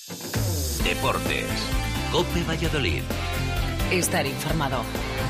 Deportes. COPE Valladolid. Estar informado.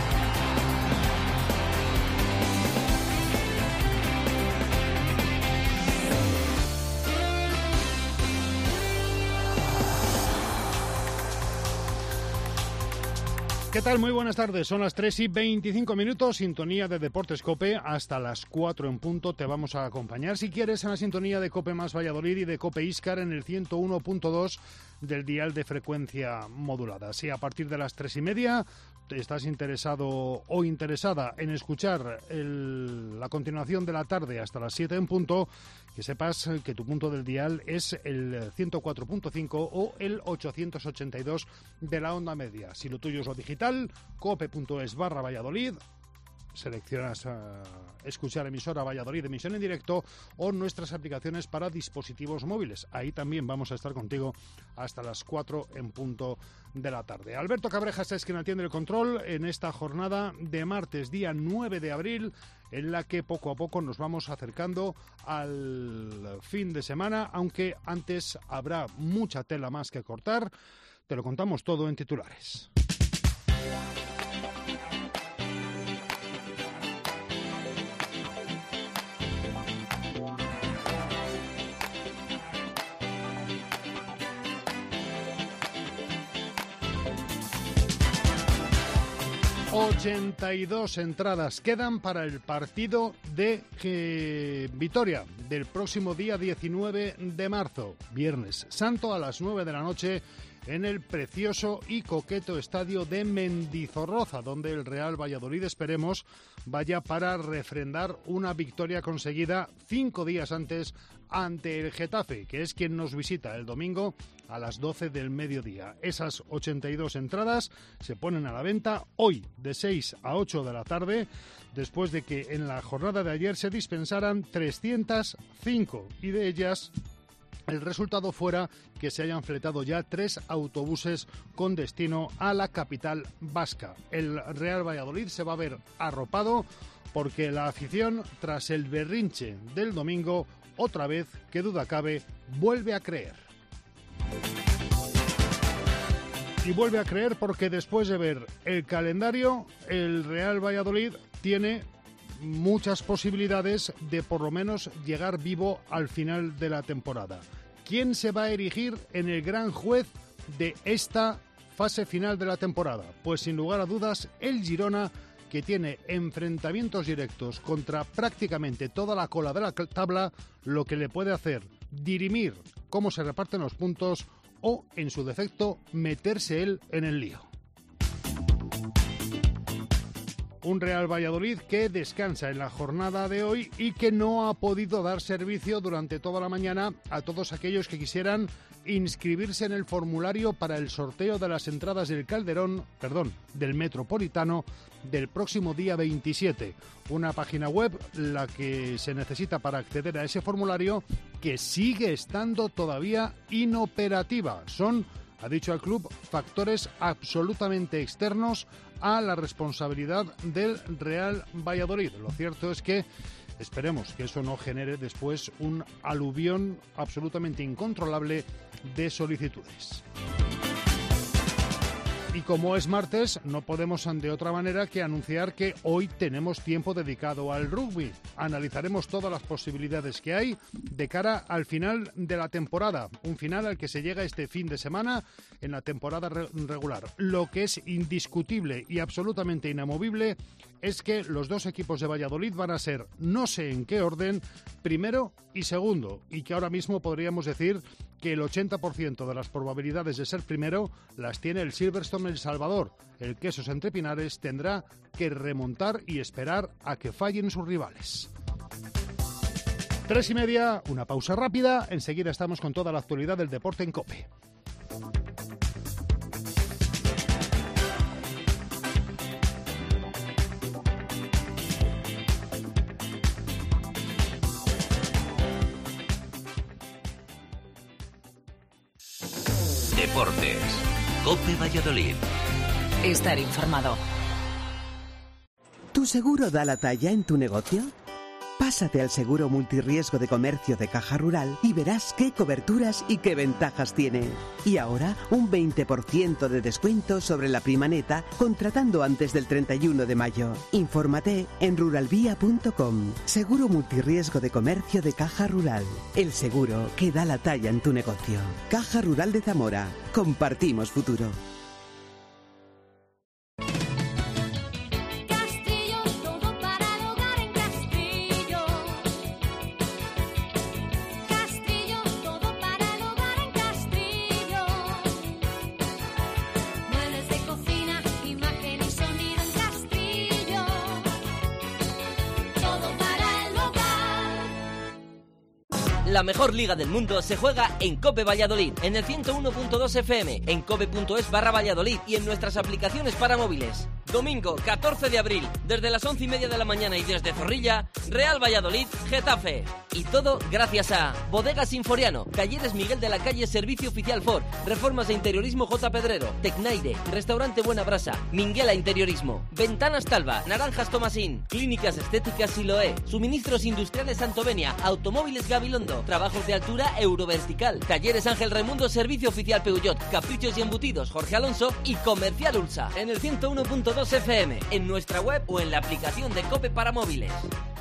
¿Qué tal? Muy buenas tardes. Son las 3:25, sintonía de Deportes COPE. Hasta las 4 en punto te vamos a acompañar, si quieres, en la sintonía de COPE más Valladolid y de COPE Íscar en el 101.2 del dial de frecuencia modulada. Si a partir de las 3:30 estás interesado o interesada en escuchar la continuación de la tarde hasta las 7 en punto, que sepas que tu punto del dial es el 104.5 o el 882 de la onda media. Si lo tuyo es lo digital, cope.es/Valladolid, seleccionas escuchar emisora Valladolid, emisión en directo, o nuestras aplicaciones para dispositivos móviles. Ahí también vamos a estar contigo hasta las 4 en punto de la tarde. Alberto Cabrejas es quien atiende el control en esta jornada de martes, día 9 de abril, en la que poco a poco nos vamos acercando al fin de semana, aunque antes habrá mucha tela más que cortar. Te lo contamos todo en titulares. ...82 entradas quedan para el partido de Vitoria del próximo día 19 de marzo, Viernes Santo, a las 9 de la noche, en el precioso y coqueto estadio de Mendizorroza, donde el Real Valladolid, esperemos, vaya para refrendar una victoria conseguida 5 días antes ante el Getafe, que es quien nos visita el domingo a las 12 del mediodía. Esas 82 entradas se ponen a la venta hoy de 6 a 8 de la tarde, después de que en la jornada de ayer se dispensaran 305 y de ellas el resultado fuera que se hayan fletado ya 3 autobuses con destino a la capital vasca. El Real Valladolid se va a ver arropado porque la afición, tras el berrinche del domingo, otra vez, que duda cabe, vuelve a creer. Y vuelve a creer porque después de ver el calendario, el Real Valladolid tiene muchas posibilidades de por lo menos llegar vivo al final de la temporada. ¿Quién se va a erigir en el gran juez de esta fase final de la temporada? Pues sin lugar a dudas el Girona, que tiene enfrentamientos directos contra prácticamente toda la cola de la tabla, lo que le puede hacer dirimir cómo se reparten los puntos o, en su defecto, meterse él en el lío. Un Real Valladolid que descansa en la jornada de hoy y que no ha podido dar servicio durante toda la mañana a todos aquellos que quisieran inscribirse en el formulario para el sorteo de las entradas del Metropolitano del próximo día 27. Una página web la que se necesita para acceder a ese formulario, que sigue estando todavía inoperativa. Son, ha dicho el club, factores absolutamente externos a la responsabilidad del Real Valladolid. Lo cierto es que esperemos que eso no genere después un aluvión absolutamente incontrolable de solicitudes. Y como es martes, no podemos de otra manera que anunciar que hoy tenemos tiempo dedicado al rugby. Analizaremos todas las posibilidades que hay de cara al final de la temporada. Un final al que se llega este fin de semana en la temporada regular. Lo que es indiscutible y absolutamente inamovible es que los dos equipos de Valladolid van a ser, no sé en qué orden, primero y segundo. Y que ahora mismo podríamos decir que el 80% de las probabilidades de ser primero las tiene el Silverstone El Salvador. El Quesos Entre Pinares tendrá que remontar y esperar a que fallen sus rivales. 3:30, una pausa rápida. Enseguida estamos con toda la actualidad del deporte en COPE. Deportes. COPE Valladolid. Estar informado. ¿Tu seguro da la talla en tu negocio? Pásate al seguro multirriesgo de comercio de Caja Rural y verás qué coberturas y qué ventajas tiene. Y ahora, un 20% de descuento sobre la prima neta contratando antes del 31 de mayo. Infórmate en ruralvía.com. Seguro multirriesgo de comercio de Caja Rural. El seguro que da la talla en tu negocio. Caja Rural de Zamora. Compartimos futuro. La mejor liga del mundo se juega en COPE Valladolid, en el 101.2 FM, en cope.es/Valladolid y en nuestras aplicaciones para móviles. Domingo 14 de abril, desde las 11:30 de la mañana y desde Zorrilla, Real Valladolid, Getafe. Y todo gracias a Bodegas Sinforiano, Talleres Miguel de la Calle, Servicio Oficial Ford, Reformas de Interiorismo J. Pedrero, Tecnaire, Restaurante Buena Brasa, Minguela Interiorismo, Ventanas Talva, Naranjas Tomasín, Clínicas Estéticas Siloé, Suministros Industriales Santovenia, Automóviles Gabilondo, Trabajos de Altura Eurovertical, Talleres Ángel Raimundo, Servicio Oficial Peugeot, Caprichos y Embutidos Jorge Alonso y Comercial Ulsa, en el 101.2 FM, en nuestra web o en la aplicación de COPE para móviles.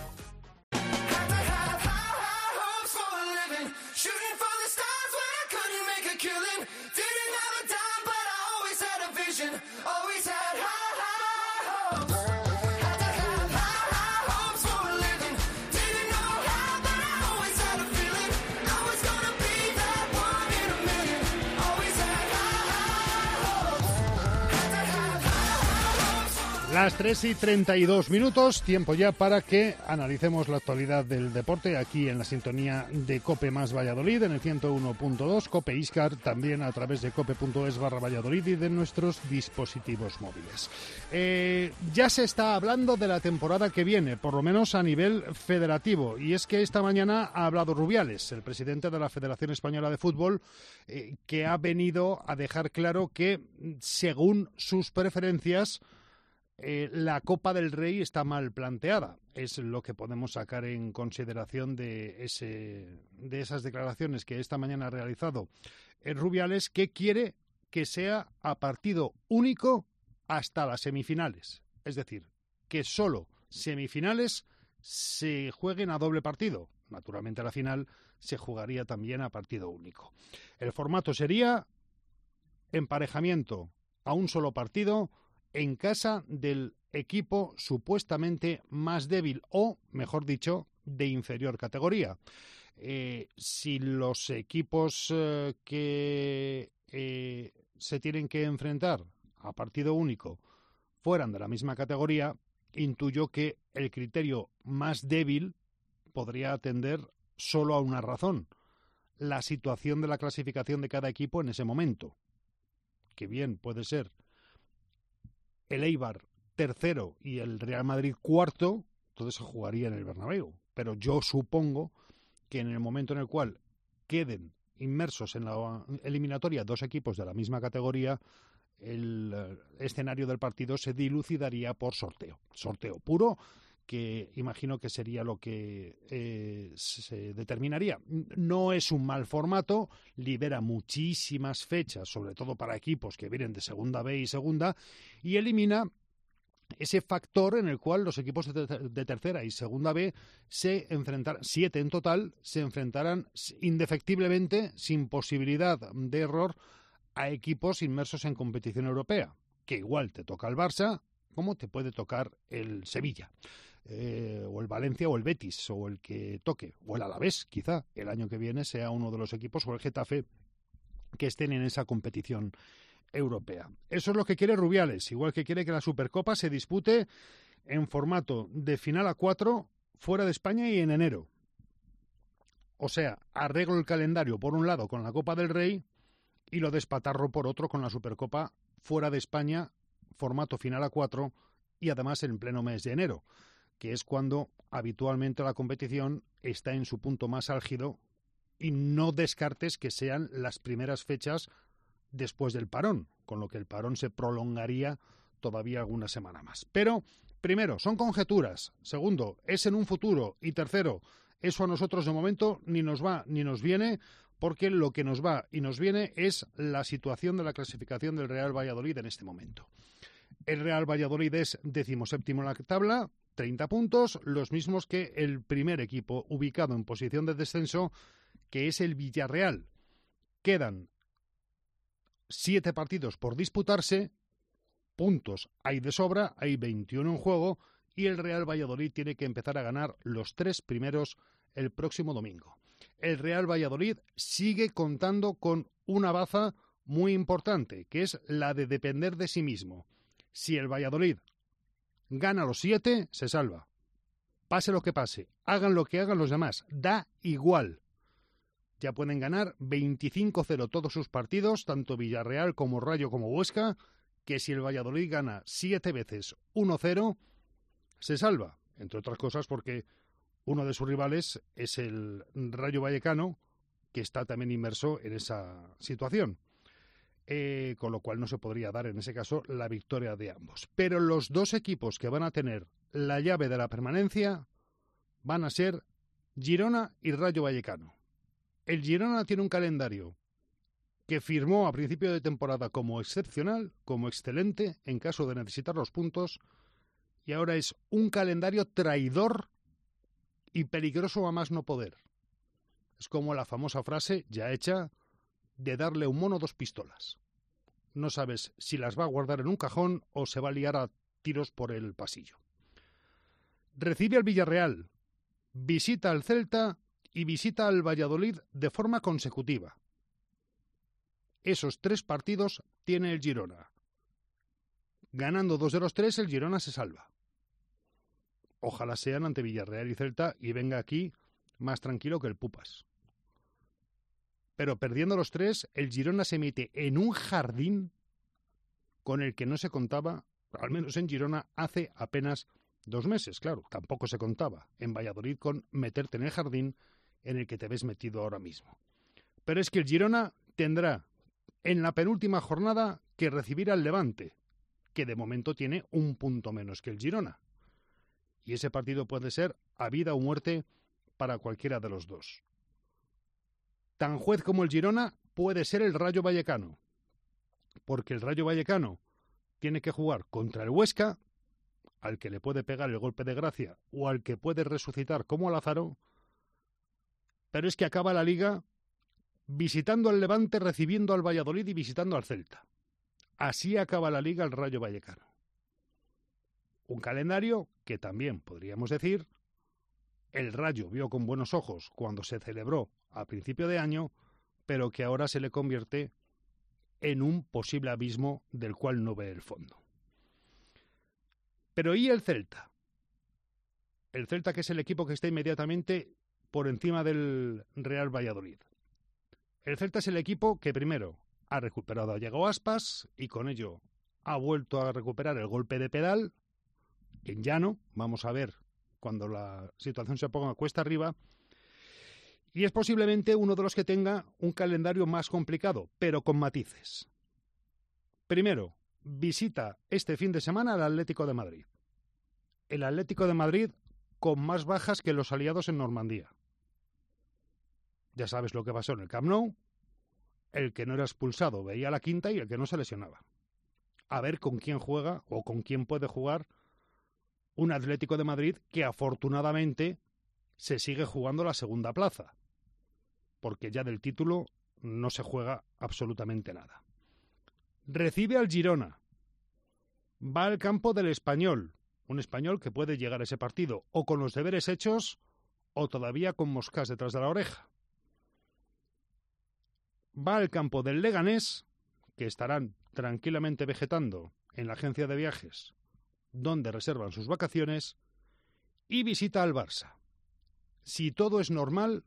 Las 3:32, tiempo ya para que analicemos la actualidad del deporte aquí en la sintonía de COPE más Valladolid, en el 101.2, COPE Iscar, también a través de cope.es/Valladolid y de nuestros dispositivos móviles. Ya se está hablando de la temporada que viene, por lo menos a nivel federativo, y es que esta mañana ha hablado Rubiales, el presidente de la Federación Española de Fútbol, que ha venido a dejar claro que, según sus preferencias, la Copa del Rey está mal planteada. Es lo que podemos sacar en consideración de esas declaraciones que esta mañana ha realizado Rubiales, que quiere que sea a partido único hasta las semifinales. Es decir, que solo semifinales se jueguen a doble partido. Naturalmente la final se jugaría también a partido único. El formato sería emparejamiento a un solo partido en casa del equipo supuestamente más débil o, mejor dicho, de inferior categoría. Si los equipos que se tienen que enfrentar a partido único fueran de la misma categoría, intuyo que el criterio más débil podría atender solo a una razón: la situación de la clasificación de cada equipo en ese momento, que bien puede ser el Eibar tercero y el Real Madrid cuarto, entonces se jugaría en el Bernabéu. Pero yo supongo que en el momento en el cual queden inmersos en la eliminatoria dos equipos de la misma categoría, el escenario del partido se dilucidaría por sorteo. Sorteo puro, que imagino que sería lo que se determinaría. No es un mal formato, libera muchísimas fechas, sobre todo para equipos que vienen de Segunda B y Segunda, y elimina ese factor en el cual los equipos de Tercera y Segunda B se enfrentarán, 7 en total, se enfrentarán indefectiblemente, sin posibilidad de error, a equipos inmersos en competición europea, que igual te toca el Barça, como te puede tocar el Sevilla. O el Valencia o el Betis o el que toque, o el Alavés quizá el año que viene sea uno de los equipos, o el Getafe, que estén en esa competición europea. Eso es lo que quiere Rubiales, igual que quiere que la Supercopa se dispute en formato de final a 4 fuera de España y en enero. O sea, arreglo el calendario por un lado con la Copa del Rey y lo despatarro por otro con la Supercopa fuera de España, formato final a 4 y además en pleno mes de enero, que es cuando habitualmente la competición está en su punto más álgido, y no descartes que sean las primeras fechas después del parón, con lo que el parón se prolongaría todavía alguna semana más. Pero Primero, son conjeturas. Segundo, es en un futuro. Y tercero, eso a nosotros de momento ni nos va ni nos viene, porque lo que nos va y nos viene es la situación de la clasificación del Real Valladolid en este momento. El Real Valladolid es 17º en la tabla, 30 puntos, los mismos que el primer equipo ubicado en posición de descenso, que es el Villarreal. Quedan 7 partidos por disputarse, puntos hay de sobra, hay 21 en juego, y el Real Valladolid tiene que empezar a ganar los 3 primeros el próximo domingo. El Real Valladolid sigue contando con una baza muy importante, que es la de depender de sí mismo. Si el Valladolid gana los 7, se salva. Pase lo que pase, hagan lo que hagan los demás, da igual. Ya pueden ganar 25-0 todos sus partidos, tanto Villarreal como Rayo como Huesca, que si el Valladolid gana 7 veces 1-0, se salva, entre otras cosas porque uno de sus rivales es el Rayo Vallecano, que está también inmerso en esa situación. Con lo cual no se podría dar en ese caso la victoria de ambos. Pero los dos equipos que van a tener la llave de la permanencia van a ser Girona y Rayo Vallecano. El Girona tiene un calendario que firmó a principio de temporada como excepcional, como excelente en caso de necesitar los puntos, y ahora es un calendario traidor y peligroso a más no poder. Es como la famosa frase ya hecha de darle a un mono 2 pistolas. No sabes si las va a guardar en un cajón o se va a liar a tiros por el pasillo. Recibe al Villarreal, visita al Celta y visita al Valladolid de forma consecutiva. Esos 3 partidos tiene el Girona. Ganando 2 de los 3, el Girona se salva. Ojalá sean ante Villarreal y Celta y venga aquí más tranquilo que el Pupas. Pero perdiendo los 3, el Girona se mete en un jardín con el que no se contaba, al menos en Girona, hace apenas 2 meses. Claro, tampoco se contaba en Valladolid con meterte en el jardín en el que te ves metido ahora mismo. Pero es que el Girona tendrá en la penúltima jornada que recibir al Levante, que de momento tiene 1 punto menos que el Girona. Y ese partido puede ser a vida o muerte para cualquiera de los dos. Tan juez como el Girona puede ser el Rayo Vallecano, porque el Rayo Vallecano tiene que jugar contra el Huesca, al que le puede pegar el golpe de gracia o al que puede resucitar como Lázaro, pero es que acaba la Liga visitando al Levante, recibiendo al Valladolid y visitando al Celta. Así acaba la Liga el Rayo Vallecano. Un calendario que también podríamos decir el Rayo vio con buenos ojos cuando se celebró a principio de año, pero que ahora se le convierte en un posible abismo del cual no ve el fondo. Pero ¿y el Celta? El Celta, que es el equipo que está inmediatamente por encima del Real Valladolid. El Celta es el equipo que primero ha recuperado a Yago Aspas y con ello ha vuelto a recuperar el golpe de pedal en llano. Vamos a ver cuando la situación se ponga cuesta arriba. Y es posiblemente uno de los que tenga un calendario más complicado, pero con matices. Primero, visita este fin de semana al Atlético de Madrid. El Atlético de Madrid con más bajas que los aliados en Normandía. Ya sabes lo que pasó en el Camp Nou. El que no era expulsado veía la quinta y el que no se lesionaba. A ver con quién juega o con quién puede jugar un Atlético de Madrid que afortunadamente se sigue jugando la segunda plaza, porque ya del título no se juega absolutamente nada. Recibe al Girona, va al campo del Español, un Español que puede llegar a ese partido o con los deberes hechos o todavía con moscas detrás de la oreja. Va al campo del Leganés, que estarán tranquilamente vegetando en la agencia de viajes donde reservan sus vacaciones, y visita al Barça. Si todo es normal,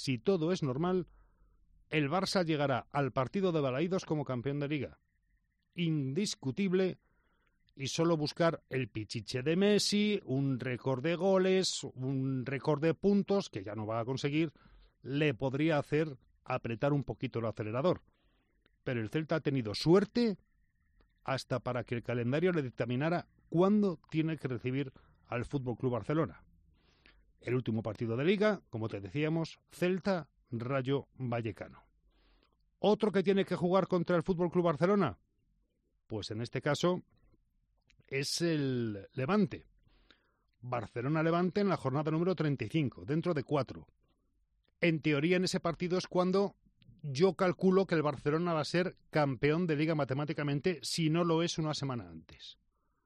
el Barça llegará al partido de Balaídos como campeón de Liga. Indiscutible, y solo buscar el pichiche de Messi, un récord de goles, un récord de puntos, que ya no va a conseguir, le podría hacer apretar un poquito el acelerador. Pero el Celta ha tenido suerte hasta para que el calendario le dictaminara ¿Cuándo tiene que recibir al Fútbol Club Barcelona? El último partido de Liga, como te decíamos, Celta, Rayo Vallecano. ¿Otro que tiene que jugar contra el Fútbol Club Barcelona? Pues en este caso es el Levante. Barcelona-Levante en la jornada número 35, dentro de 4. En teoría, en ese partido es cuando yo calculo que el Barcelona va a ser campeón de Liga matemáticamente, si no lo es una semana antes.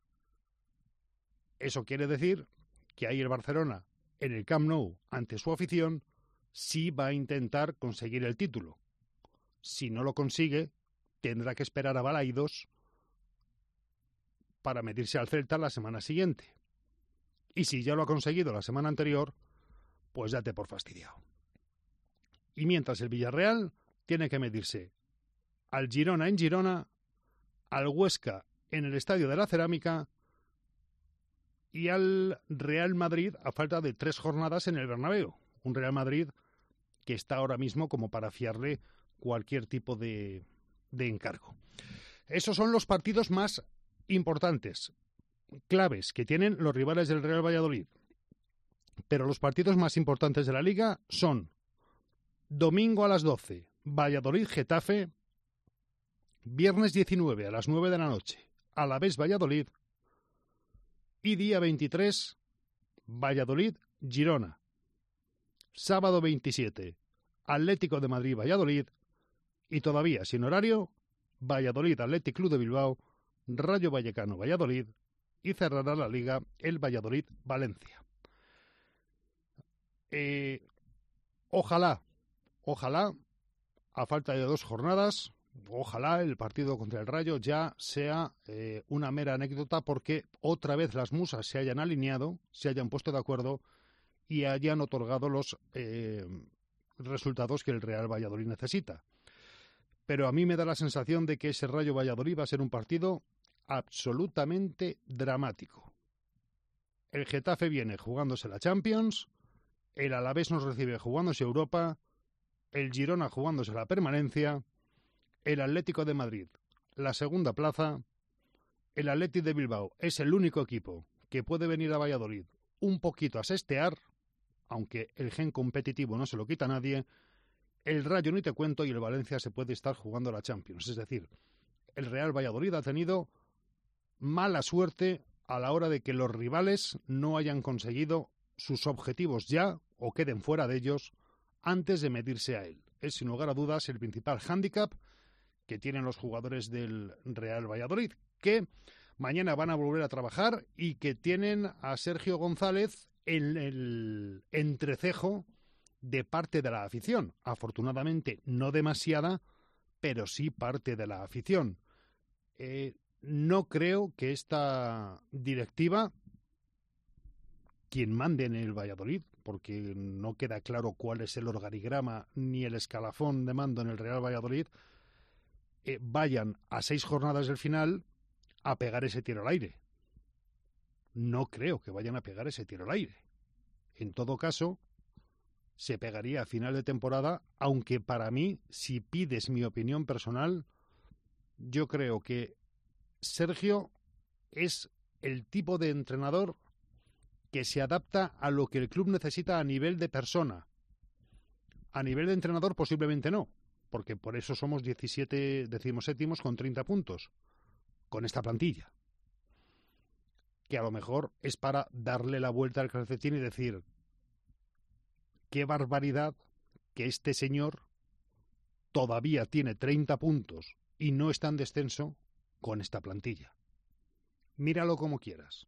Eso quiere decir que ahí el Barcelona, en el Camp Nou, ante su afición, sí va a intentar conseguir el título. Si no lo consigue, tendrá que esperar a Balaidos para medirse al Celta la semana siguiente. Y si ya lo ha conseguido la semana anterior, pues date por fastidiado. Y mientras el Villarreal tiene que medirse al Girona en Girona, al Huesca en el Estadio de la Cerámica y al Real Madrid a falta de 3 jornadas en el Bernabéu. Un Real Madrid que está ahora mismo como para fiarle cualquier tipo de encargo. Esos son los partidos más importantes, claves, que tienen los rivales del Real Valladolid. Pero los partidos más importantes de la Liga son domingo a las 12, Valladolid-Getafe, viernes 19 a las 9 de la noche, Alavés-Valladolid, y día 23, Valladolid-Girona. Sábado 27, Atlético de Madrid-Valladolid, y todavía sin horario, Valladolid-Athletic Club de Bilbao, Rayo Vallecano-Valladolid, y cerrará la Liga el Valladolid-Valencia. Ojalá, a falta de 2 jornadas, ojalá el partido contra el Rayo ya sea una mera anécdota, porque otra vez las musas se hayan alineado, se hayan puesto de acuerdo y hayan otorgado los resultados que el Real Valladolid necesita. Pero a mí me da la sensación de que ese Rayo Valladolid va a ser un partido absolutamente dramático. El Getafe viene jugándose la Champions, el Alavés nos recibe jugándose Europa, el Girona jugándose la permanencia, el Atlético de Madrid la segunda plaza, el Athletic de Bilbao es el único equipo que puede venir a Valladolid un poquito a sestear, aunque el gen competitivo no se lo quita a nadie. El Rayo ni te cuento, y el Valencia se puede estar jugando la Champions. Es decir, el Real Valladolid ha tenido mala suerte a la hora de que los rivales no hayan conseguido sus objetivos ya, o queden fuera de ellos, antes de medirse a él. Es sin lugar a dudas el principal hándicap que tienen los jugadores del Real Valladolid, que mañana van a volver a trabajar y que tienen a Sergio González en el entrecejo de parte de la afición. Afortunadamente no demasiada, pero sí parte de la afición. No creo que esta directiva, quien mande en el Valladolid, porque no queda claro cuál es el organigrama ni el escalafón de mando en el Real Valladolid, vayan a 6 jornadas del final a pegar ese tiro al aire. No creo que vayan a pegar ese tiro al aire. En todo caso, se pegaría a final de temporada, aunque para mí, si pides mi opinión personal, yo creo que Sergio es el tipo de entrenador que se adapta a lo que el club necesita a nivel de persona. A nivel de entrenador posiblemente no, porque por eso somos 17º con 30 puntos, con esta plantilla. Que a lo mejor es para darle la vuelta al calcetín y decir: qué barbaridad que este señor todavía tiene 30 puntos y no está en descenso con esta plantilla. Míralo como quieras.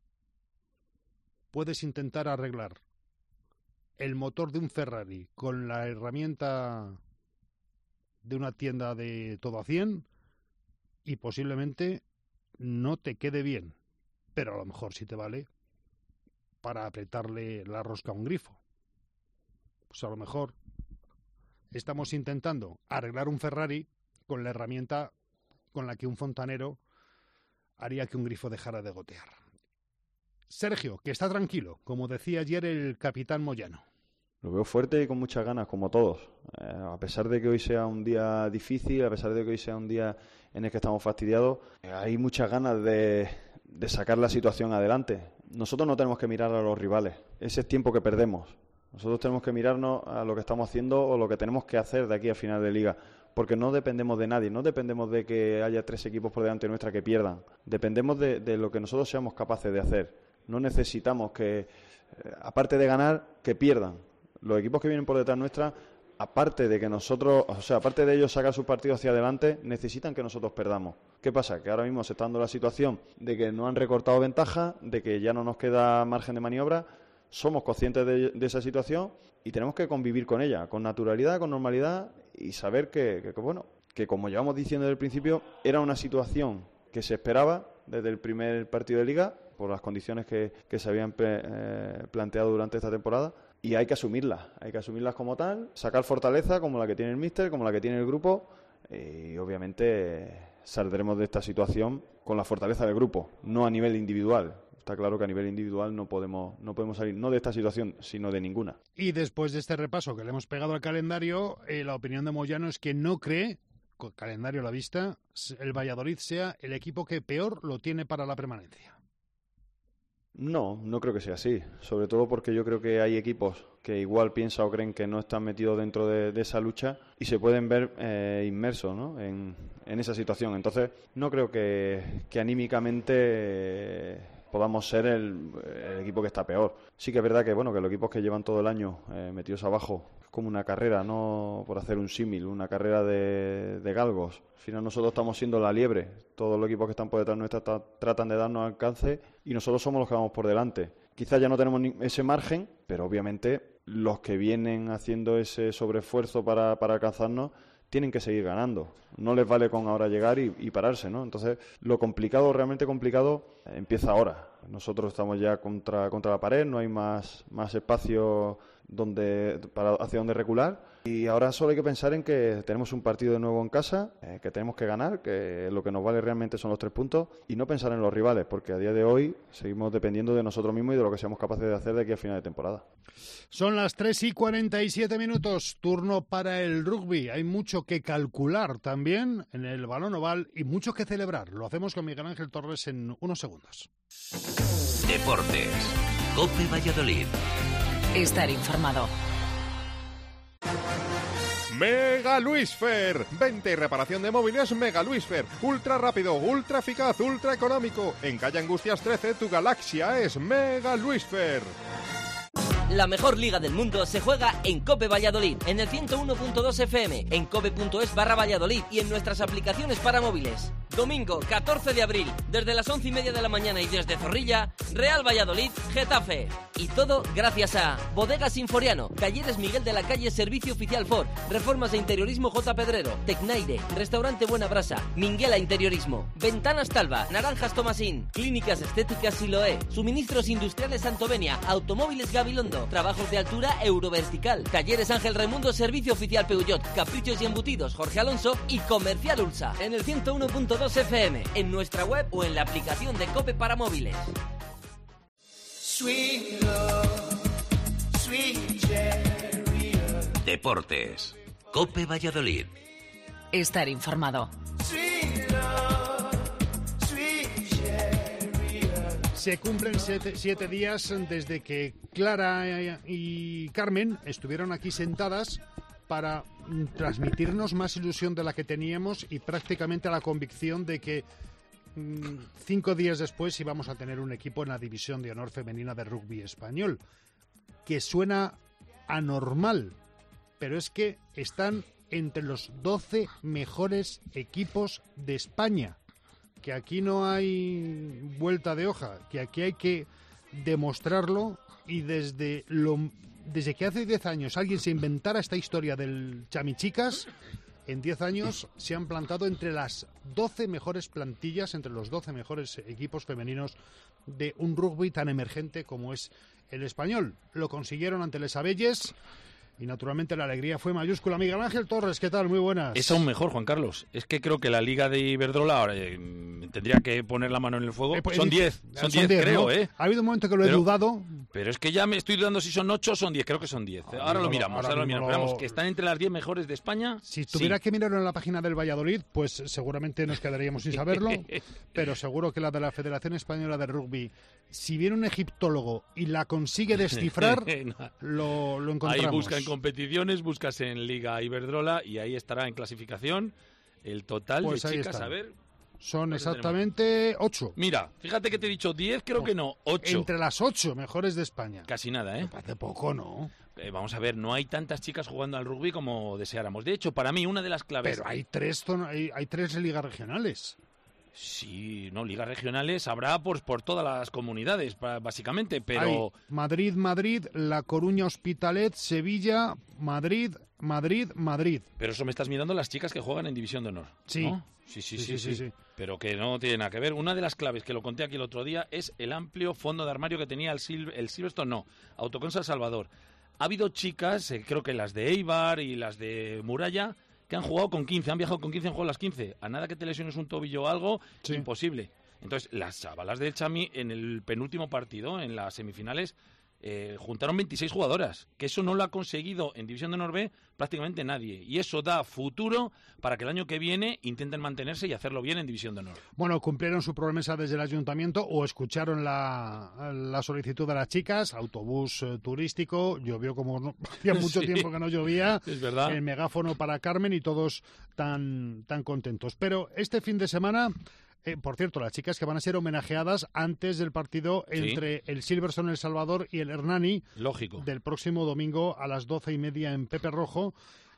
Puedes intentar arreglar el motor de un Ferrari con la herramienta de una tienda de todo a 100 y posiblemente no te quede bien, pero a lo mejor sí te vale para apretarle la rosca a un grifo. Pues a lo mejor estamos intentando arreglar un Ferrari con la herramienta con la que un fontanero haría que un grifo dejara de gotear. Sergio, que está tranquilo, como decía ayer el capitán Moyano. Lo veo fuerte y con muchas ganas, como todos. A pesar de que hoy sea un día difícil, a pesar de que hoy sea un día en el que estamos fastidiados, hay muchas ganas de sacar la situación adelante. Nosotros no tenemos que mirar a los rivales, ese es tiempo que perdemos. Nosotros tenemos que mirarnos a lo que estamos haciendo o lo que tenemos que hacer de aquí a final de liga, porque no dependemos de nadie, no dependemos de que haya 3 equipos por delante nuestra que pierdan, dependemos de lo que nosotros seamos capaces de hacer. No necesitamos que, aparte de ganar, que pierdan. Los equipos que vienen por detrás nuestra, aparte de que nosotros, o sea, aparte de ellos sacar sus partidos hacia adelante, necesitan que nosotros perdamos. ¿Qué pasa? Que ahora mismo se está dando la situación de que no han recortado ventaja, de que ya no nos queda margen de maniobra. Somos conscientes de esa situación y tenemos que convivir con ella, con naturalidad, con normalidad y saber que como llevamos diciendo desde el principio, era una situación que se esperaba desde el primer partido de Liga por las condiciones que se habían planteado durante esta temporada y hay que asumirlas como tal, sacar fortaleza como la que tiene el míster, como la que tiene el grupo y obviamente saldremos de esta situación con la fortaleza del grupo, no a nivel individual. Está claro que a nivel individual no podemos salir, no de esta situación, sino de ninguna. Y después de este repaso que le hemos pegado al calendario, la opinión de Moyano es que no cree, con calendario a la vista, el Valladolid sea el equipo que peor lo tiene para la permanencia. No creo que sea así. Sobre todo porque yo creo que hay equipos que igual piensan o creen que no están metidos dentro de esa lucha y se pueden ver inmersos, ¿no? en esa situación. Entonces, no creo que anímicamente podamos ser el equipo que está peor. Sí que es verdad que los equipos que llevan todo el año metidos abajo, es como una carrera, no por hacer un símil, una carrera de galgos. Al final nosotros estamos siendo la liebre. Todos los equipos que están por detrás nuestra tratan de darnos alcance y nosotros somos los que vamos por delante. Quizás ya no tenemos ese margen, pero obviamente los que vienen haciendo ese sobreesfuerzo para alcanzarnos tienen que seguir ganando. No les vale con ahora llegar y pararse, ¿no? Entonces, lo complicado, realmente complicado, empieza ahora. Nosotros estamos ya contra la pared, no hay más espacio hacia donde recular. Y ahora solo hay que pensar en que tenemos un partido de nuevo en casa, que tenemos que ganar, que lo que nos vale realmente son los 3 puntos, y no pensar en los rivales, porque a día de hoy seguimos dependiendo de nosotros mismos y de lo que seamos capaces de hacer de aquí a final de temporada. Son las 3:47, turno para el rugby. Hay mucho que calcular también en el balón oval y mucho que celebrar. Lo hacemos con Miguel Ángel Torres en unos segundos. Deportes. COPE Valladolid. Estar informado. Mega Luisfer, venta y reparación de móviles Mega Luisfer, ultra rápido, ultra eficaz, ultra económico. En calle Angustias 13, tu galaxia es Mega Luisfer. La mejor liga del mundo se juega en COPE Valladolid, en el 101.2 FM, en cope.es/Valladolid y en nuestras aplicaciones para móviles. Domingo 14 de abril, desde las 11:30 de la mañana y desde Zorrilla, Real Valladolid, Getafe. Y todo gracias a Bodegas Sinforiano, Talleres Miguel de la Calle, Servicio Oficial Ford, Reformas e Interiorismo J. Pedrero, Tecnaire, Restaurante Buena Brasa, Minguela Interiorismo, Ventanas Talva, Naranjas Tomasín, Clínicas Estéticas Siloé, Suministros Industriales Santovenia, Automóviles Gabilondo, Trabajos de Altura Eurovertical, Talleres Ángel Raimundo, Servicio Oficial Peugeot, Caprichos y Embutidos Jorge Alonso y Comercial Ulsa. En el 101.2 FM, en nuestra web o en la aplicación de COPE para móviles. Deportes. COPE Valladolid. Estar informado. Se cumplen 7 días desde que Clara y Carmen estuvieron aquí sentadas para transmitirnos más ilusión de la que teníamos y prácticamente la convicción de que 5 días después íbamos a tener un equipo en la División de Honor Femenina de Rugby Español, que suena anormal, pero es que están entre los 12 mejores equipos de España, que aquí no hay vuelta de hoja, que aquí hay que demostrarlo y desde que hace 10 años alguien se inventara esta historia del Chamichicas, en 10 años se han plantado entre las 12 mejores plantillas, entre los 12 mejores equipos femeninos de un rugby tan emergente como es el español. Lo consiguieron ante Les Abelles y naturalmente la alegría fue mayúscula. Miguel Ángel Torres, ¿qué tal? Muy buenas. Es aún mejor, Juan Carlos. Es que creo que la Liga de Iberdrola ahora, tendría que poner la mano en el fuego. Pues, son 10, creo, ¿no? ¿eh? Ha habido un momento que lo he dudado. Pero es que ya me estoy dudando si son 8 o son 10, creo que son 10. Ahora lo miramos, Pero vamos, que están entre las 10 mejores de España. Si tuviera que mirarlo en la página del Valladolid, pues seguramente nos quedaríamos sin saberlo, pero seguro que la de la Federación Española de Rugby, si viene un egiptólogo y la consigue descifrar, lo encontramos. Ahí busca en competiciones, buscas en Liga Iberdrola y ahí estará en clasificación el total pues de chicas. Está. A ver. Son exactamente 8. Mira, fíjate que te he dicho 10, creo que no, 8. Entre las 8 mejores de España. Casi nada, ¿eh? Me parece poco, ¿no? Vamos a ver, no hay tantas chicas jugando al rugby como deseáramos. De hecho, para mí, una de las claves... Pero hay tres ligas regionales. Sí, no, ligas regionales habrá por todas las comunidades, básicamente, pero... Hay Madrid, La Coruña, Hospitalet, Sevilla, Madrid. Pero eso me estás mirando las chicas que juegan en División de Honor, sí. ¿no? Sí. Pero que no tiene nada que ver. Una de las claves, que lo conté aquí el otro día, es el amplio fondo de armario que tenía el Silverstone, Autoconsa El Salvador. Ha habido chicas, creo que las de Eibar y las de Muralla, que han jugado con 15, han viajado con 15, han jugado las 15. A nada que te lesiones un tobillo o algo, imposible. Entonces, las chavalas del Chami, en el penúltimo partido, en las semifinales, juntaron 26 jugadoras, que eso no lo ha conseguido en División de Honor B prácticamente nadie, y eso da futuro para que el año que viene intenten mantenerse y hacerlo bien en División de Honor. Bueno, cumplieron su promesa desde el ayuntamiento o escucharon la solicitud de las chicas, autobús turístico, llovió como no, hacía mucho tiempo que no llovía, es verdad. El megáfono para Carmen y todos tan contentos. Pero este fin de semana... por cierto, las chicas que van a ser homenajeadas antes del partido entre el Silverstone El Salvador y el Hernani. Lógico. Del próximo domingo a las 12:30 en Pepe Rojo.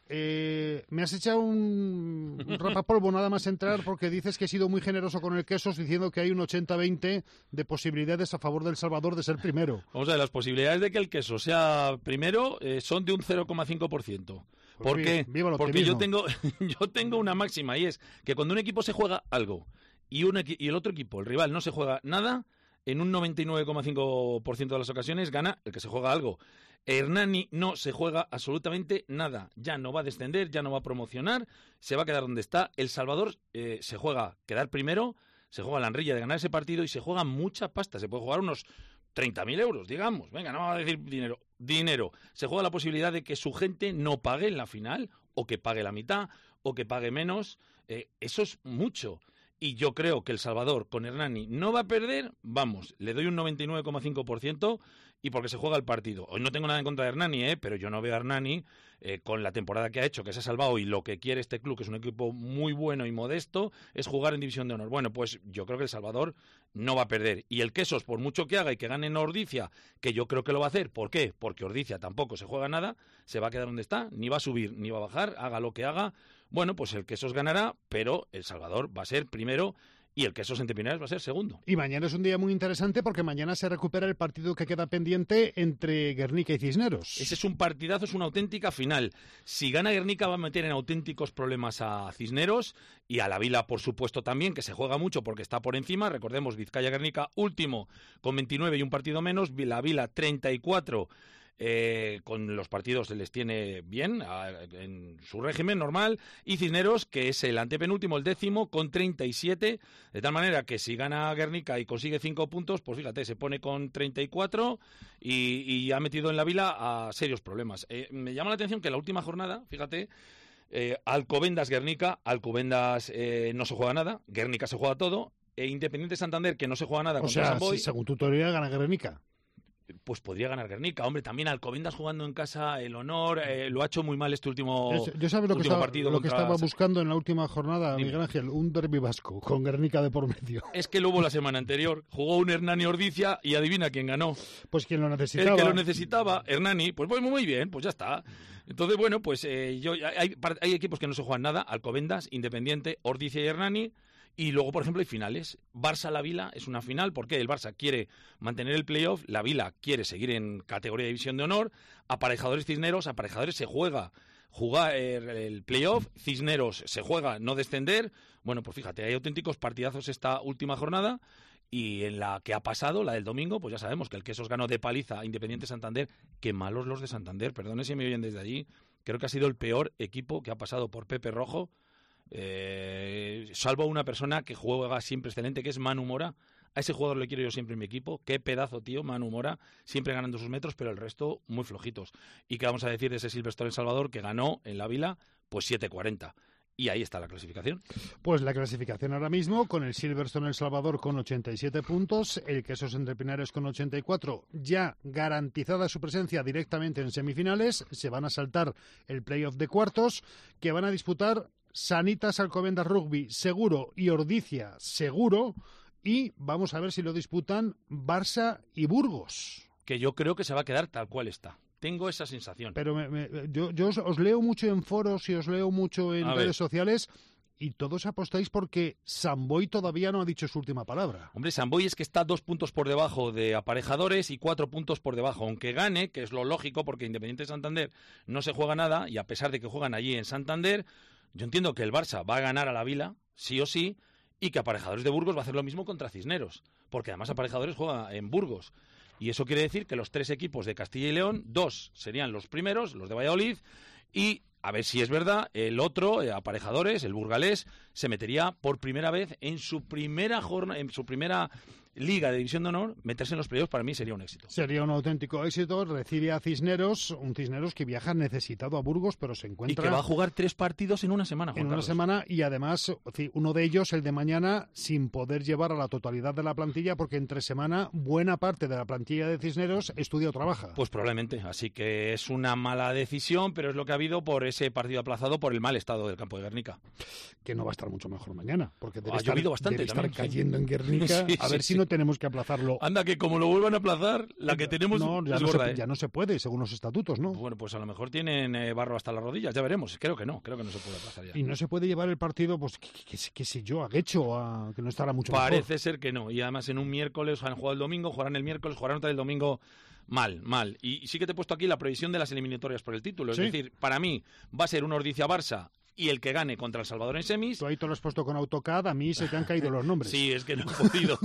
Me has echado un rapapolvo nada más entrar porque dices que he sido muy generoso con el Quesos diciendo que hay un 80-20 de posibilidades a favor del Salvador de ser primero. Vamos a ver, las posibilidades de que el Quesos sea primero son de un 0,5%. ¿Por qué? Porque yo tengo una máxima y es que cuando un equipo se juega algo y el otro equipo, el rival, no se juega nada, en un 99,5% de las ocasiones gana el que se juega algo. Hernani no se juega absolutamente nada. Ya no va a descender, ya no va a promocionar, se va a quedar donde está. El Salvador se juega quedar primero, se juega la enrilla de ganar ese partido y se juega mucha pasta. Se puede jugar unos 30.000 euros, digamos. Venga, no vamos a decir dinero. Se juega la posibilidad de que su gente no pague en la final, o que pague la mitad, o que pague menos. Eso es mucho. Y yo creo que El Salvador con Hernani no va a perder, vamos, le doy un 99,5% y porque se juega el partido. Hoy no tengo nada en contra de Hernani, pero yo no veo a Hernani con la temporada que ha hecho, que se ha salvado y lo que quiere este club, que es un equipo muy bueno y modesto, es jugar en División de Honor. Bueno, pues yo creo que El Salvador no va a perder. Y el Quesos, por mucho que haga y que gane en Ordicia, que yo creo que lo va a hacer, ¿por qué? Porque Ordicia tampoco se juega nada, se va a quedar donde está, ni va a subir, ni va a bajar, haga lo que haga. Bueno, pues el Quesos ganará, pero El Salvador va a ser primero y el Quesos en Pinares va a ser segundo. Y mañana es un día muy interesante porque mañana se recupera el partido que queda pendiente entre Guernica y Cisneros. Ese es un partidazo, es una auténtica final. Si gana Guernica va a meter en auténticos problemas a Cisneros y a la Vila, por supuesto, también, que se juega mucho porque está por encima. Recordemos, Vizcaya-Guernica último con 29 y un partido menos, la Vila 34. Con los partidos se les tiene bien en su régimen normal, y Cisneros, que es el antepenúltimo, el 10º, con 37, de tal manera que si gana Guernica y consigue 5 puntos, pues fíjate, se pone con 34 y ha metido en la Vila a serios problemas. Me llama la atención que la última jornada, fíjate, Alcobendas-Guernica, Alcobendas no se juega nada, Guernica se juega todo, Independiente Santander, que no se juega nada contra San Boi. Según tu teoría, gana Guernica. Pues podría ganar Guernica. Hombre, también Alcobendas jugando en casa, el Honor, lo ha hecho muy mal este último partido. Yo sabes lo que estaba buscando en la última jornada, Miguel Ángel, un derbi vasco, con Guernica de por medio. Es que lo hubo la semana anterior, jugó un Hernani Ordicia y adivina quién ganó. Pues quien lo necesitaba. El que lo necesitaba, Hernani, pues muy bien, pues ya está. Entonces, bueno, pues hay equipos que no se juegan nada, Alcobendas, Independiente, Ordicia y Hernani. Y luego, por ejemplo, hay finales. Barça-La Vila es una final porque el Barça quiere mantener el playoff, la Vila quiere seguir en categoría de División de Honor, Aparejadores Cisneros, Aparejadores se juega el playoff, Cisneros se juega no descender. Bueno, pues fíjate, hay auténticos partidazos esta última jornada Y en la que ha pasado, la del domingo, pues ya sabemos que el Quesos ganó de paliza a Independiente Santander. Qué malos los de Santander, perdone si me oyen desde allí. Creo que ha sido el peor equipo que ha pasado por Pepe Rojo, salvo una persona que juega siempre excelente, que es Manu Mora. A ese jugador le quiero yo siempre en mi equipo. Qué pedazo, tío, Manu Mora, siempre ganando sus metros, pero el resto muy flojitos. ¿Y qué vamos a decir de ese Silverstone El Salvador que ganó en la Vila? Pues 7.40. Y ahí está la clasificación. Pues la clasificación ahora mismo, con el Silverstone El Salvador con 87 puntos, el Quesos Entre Pinares con 84, ya garantizada su presencia directamente en semifinales. Se van a saltar el playoff de cuartos, que van a disputar Sanitas Alcobendas Rugby seguro y Ordizia seguro, y vamos a ver si lo disputan Barça y Burgos. Que yo creo que se va a quedar tal cual está. Tengo esa sensación. Pero yo os leo mucho en foros y os leo mucho en redes sociales, y todos apostáis porque Samboy todavía no ha dicho su última palabra. Hombre, Samboy es que está 2 puntos por debajo de Aparejadores y 4 puntos por debajo. Aunque gane, que es lo lógico, porque Independiente de Santander no se juega nada, y a pesar de que juegan allí en Santander, yo entiendo que el Barça va a ganar a la Vila, sí o sí, y que Aparejadores de Burgos va a hacer lo mismo contra Cisneros, porque además Aparejadores juega en Burgos. Y eso quiere decir que los 3 equipos de Castilla y León, 2 serían los primeros, los de Valladolid, y a ver si es verdad, el otro, Aparejadores, el burgalés, se metería por primera vez en su primera Liga de División de Honor. Meterse en los playoffs para mí sería un éxito. Sería un auténtico éxito. Recibe a Cisneros, un Cisneros que viaja necesitado a Burgos, pero se encuentra... Y que va a jugar 3 partidos en una semana, Juan Carlos. En una semana, y además uno de ellos, el de mañana, sin poder llevar a la totalidad de la plantilla, porque entre semana buena parte de la plantilla de Cisneros estudia o trabaja. Pues probablemente, así que es una mala decisión, pero es lo que ha habido por ese partido aplazado por el mal estado del campo de Guernica. Que no va a estar mucho mejor mañana, porque debe estar cayendo en Guernica. A ver si no tenemos que aplazarlo. Anda, que como lo vuelvan a aplazar, la que tenemos es gorda, ya no se puede, según los estatutos, ¿no? Bueno, pues a lo mejor tienen barro hasta las rodillas, ya veremos. Creo que no se puede aplazar ya. Y no se puede llevar el partido, pues, qué sé yo, a Guecho, que no estará mucho mejor. Parece ser que no, y además en un miércoles han jugado el domingo, jugarán el miércoles, jugarán otra el domingo. Mal. Y sí que te he puesto aquí la previsión de las eliminatorias por el título. Es decir, para mí va a ser un Ordizia-Barça y el que gane contra El Salvador en semis. Tú ahí te lo has puesto con AutoCAD, a mí se te han caído los nombres. Sí, es que no he podido.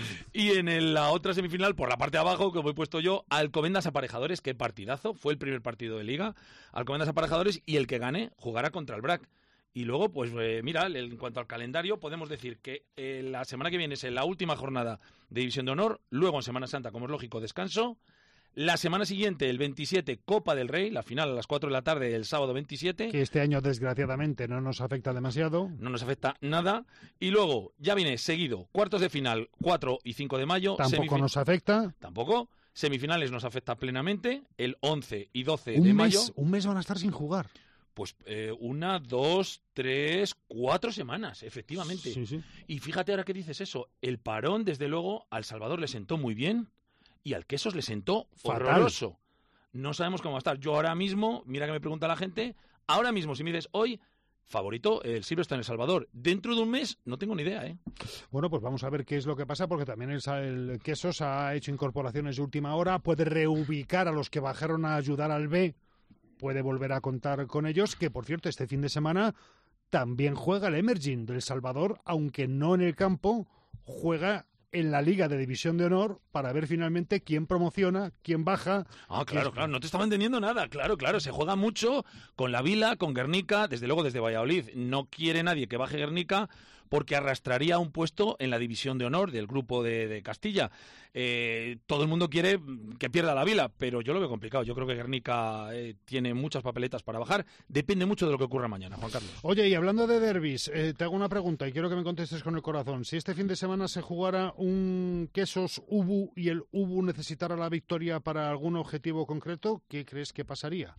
Y en la otra semifinal, por la parte de abajo, como he puesto yo, Alcobendas Aparejadores, qué partidazo, fue el primer partido de Liga. Alcobendas Aparejadores, y el que gane jugará contra el BRAC. Y luego, pues mira, en cuanto al calendario, podemos decir que la semana que viene es la última jornada de División de Honor, luego en Semana Santa, como es lógico, descanso. La semana siguiente, el 27, Copa del Rey, la final a las 4 de la tarde el sábado 27. Que este año, desgraciadamente, no nos afecta demasiado. No nos afecta nada. Y luego, ya viene seguido, cuartos de final, 4 y 5 de mayo. Tampoco nos afecta. Tampoco. Semifinales nos afecta plenamente, el 11 y 12 de mayo. Un mes van a estar sin jugar. Pues 1, 2, 3, 4 semanas, efectivamente. Sí. Y fíjate ahora que dices eso, el parón, desde luego, al Salvador le sentó muy bien. Y al Quesos le sentó horroroso. No sabemos cómo va a estar. Yo ahora mismo, mira que me pregunta la gente, ahora mismo, si me dices hoy, favorito, el Silverstone en El Salvador. Dentro de un mes, no tengo ni idea, ¿eh? Bueno, pues vamos a ver qué es lo que pasa, porque también el Quesos ha hecho incorporaciones de última hora, puede reubicar a los que bajaron a ayudar al B, puede volver a contar con ellos, que por cierto, este fin de semana también juega el Emerging del Salvador, aunque no en el campo, juega en la Liga de División de Honor para ver finalmente quién promociona, quién baja. Claro, no te estaba entendiendo nada. Claro, se juega mucho con la Vila, con Guernica, desde luego desde Valladolid. No quiere nadie que baje Guernica porque arrastraría un puesto en la División de Honor del grupo de Castilla. Todo el mundo quiere que pierda la Vila, pero yo lo veo complicado. Yo creo que Guernica tiene muchas papeletas para bajar. Depende mucho de lo que ocurra mañana, Juan Carlos. Oye, y hablando de derbis, te hago una pregunta y quiero que me contestes con el corazón. Si este fin de semana se jugara un Quesos Ubu y el Ubu necesitara la victoria para algún objetivo concreto, ¿qué crees que pasaría?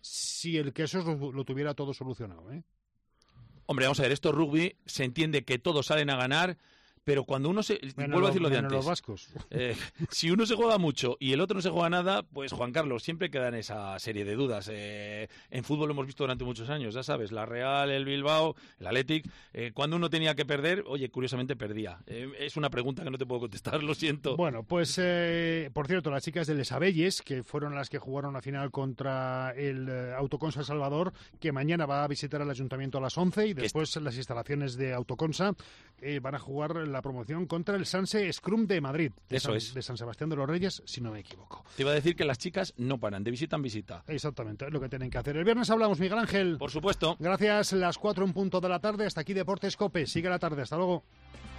Si el Quesos lo tuviera todo solucionado, ¿eh? Hombre, vamos a ver, esto es rugby, se entiende que todos salen a ganar, pero cuando uno se... vuelvo a decir lo de antes. Los vascos. Si uno se juega mucho y el otro no se juega nada, pues Juan Carlos, siempre quedan esa serie de dudas. En fútbol lo hemos visto durante muchos años, ya sabes, la Real, el Bilbao, el Athletic. Cuando uno tenía que perder, oye, curiosamente perdía. Es una pregunta que no te puedo contestar, lo siento. Bueno, pues, por cierto, las chicas de Les Abelles, que fueron las que jugaron la final contra el Autoconsa Salvador, que mañana va a visitar el ayuntamiento a las 11 y después en las instalaciones de Autoconsa van a jugar la promoción contra el Sanse Scrum de Madrid. De San Sebastián de los Reyes, si no me equivoco. Te iba a decir que las chicas no paran, de visita en visita. Exactamente, es lo que tienen que hacer. El viernes hablamos, Miguel Ángel. Por supuesto. Gracias, las 4 en punto de la tarde. Hasta aquí Deportes COPE. Sigue la tarde, hasta luego.